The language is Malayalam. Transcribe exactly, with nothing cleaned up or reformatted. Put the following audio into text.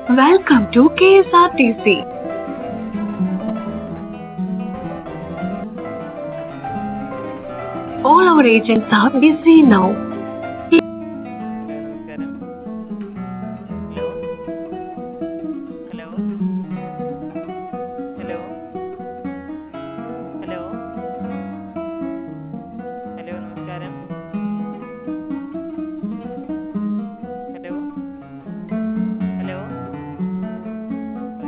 Welcome to K S R T C. All our agents are busy now.